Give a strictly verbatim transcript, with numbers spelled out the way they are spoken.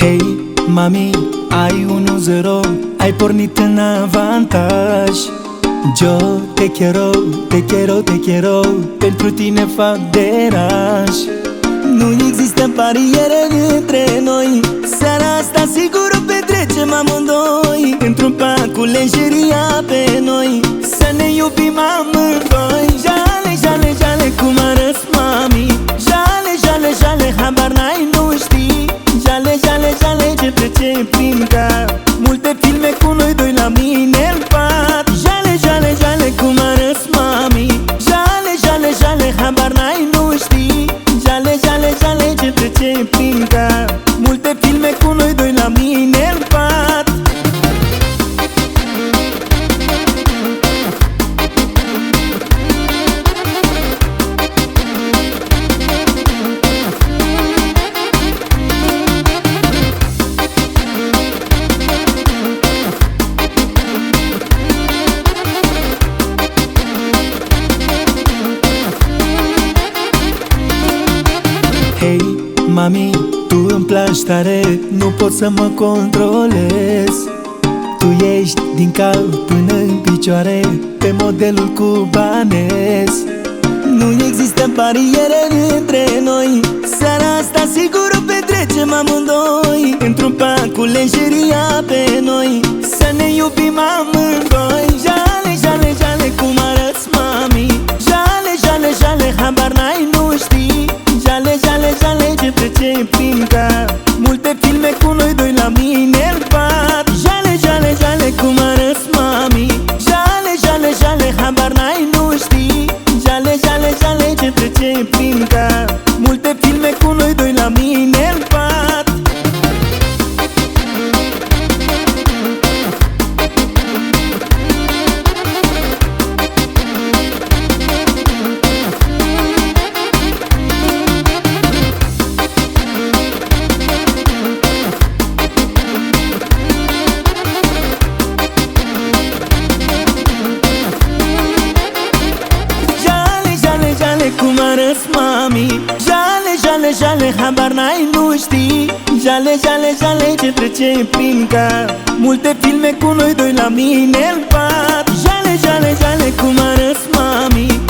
Hei, mami, ai unu zero, ai pornit în avantaj. Yo te quiero, te quiero, te quiero, pentru tine fac deranj. Nu există bariere între noi, seara asta sigur o petrecem amândoi. Într-un pac cu lenjeria pe noi, să ne iubim amândoi. Jale, jale, jale, cum arăți, mami. Jale, jale, jale, habar n-ai, nu știi. Jale, jale, jale, ce trece prin cap. Multe filme cu noi doi la mine în pat. Jale, jale, jale, cum arăți, mami. Jale, jale, jale, habar n-ai, nu știi. Jale, jale, jale, ce trece prin cap. Multe filme cu noi doi la mine în pat. Hei, mami, tu îmi placi tare, nu pot să mă controlez. Tu ești din cap până în picioare, pe modelul cubanez. Nu există bariere între noi, seara asta sigur o petrecem amândoi. Într-un pac cu lenjeria pe noi, să ne iubim amândoi. Jale, jale, jale, cum arăți, mami. Jale, jale, jale, habar n-ai, nu știi. Jale, jale, jale, ce trece prin cap. Multe filme cu noi doi la mine în pat. Jale, jale, jale, cum arăți, mami. Jale, jale, jale, habar n-ai, nu știi. Jale, jale, jale, ce trece prin cap. Multe filme cu noi doi la mine în pat. Cum arăți, mami. Jale, jale, jale, habar n-ai, nu știi. Jale, jale, jale, ce trece prin cap. Multe filme cu noi doi la mine în pat. Jale, jale, jale, cum arăți, mami.